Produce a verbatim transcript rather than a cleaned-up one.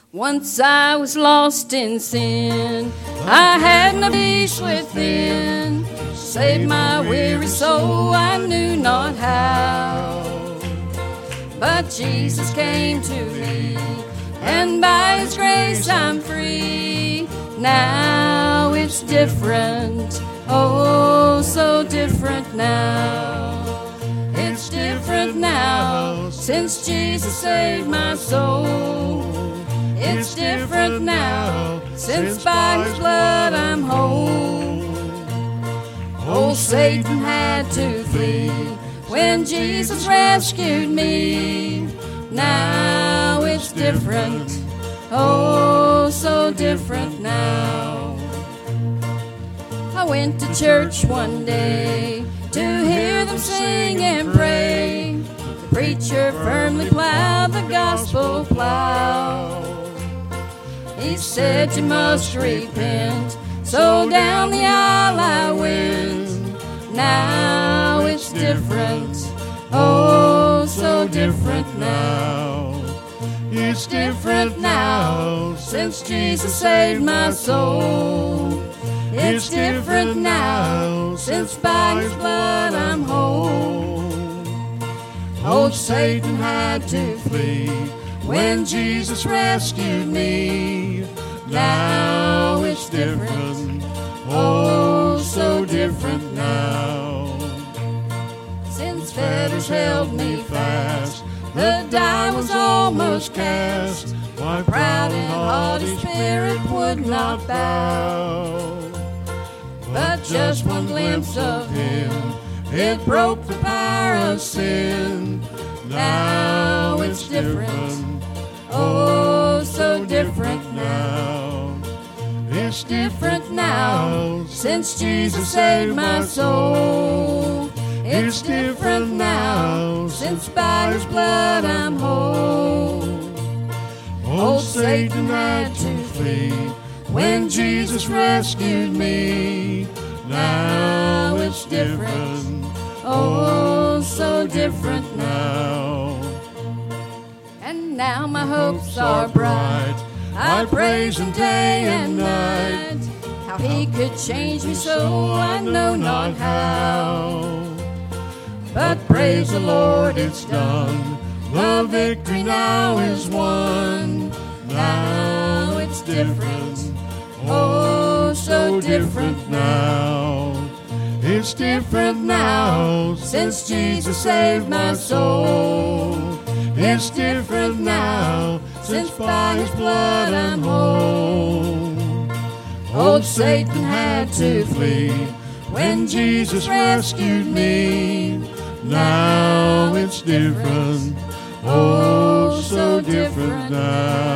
Once I was lost in sin, I had no peace within. Saved my weary soul, I knew not how. But Jesus came to me, and by His grace I'm free. Now it's different, oh so different now. It's different now, since Jesus saved my soul. It's different now, since by His blood I'm whole. Old Satan had to flee when Jesus rescued me. Now it's different, oh so different now. I went to church one day to hear them sing and pray. The preacher firmly plowed the gospel plow. He said you must repent, so down the aisle I went. Now it's different, oh so different now. It's different now, since Jesus saved my soul. It's different now, since by His blood I'm whole. Old Satan had to flee when Jesus rescued me. Now it's different, oh so different now. Since fetters held me fast, the die was almost cast. My proud and haughty spirit would not bow. But just one glimpse of Him, it broke the power of sin. Now it's different, oh so different now. It's different now, since Jesus saved my soul. It's different now, since by His blood I'm whole. Old Satan had to flee when Jesus rescued me. Now it's different, oh so different now. And now my hopes are bright, I praise Him day and night. How He could change me so I know not how. But praise the Lord, it's done. The victory now is won. Now it's different, oh so different now. It's different now, since Jesus saved my soul. It's different now, since by His blood I'm whole. Old Satan had to flee when Jesus rescued me. Now it's different, oh so different now.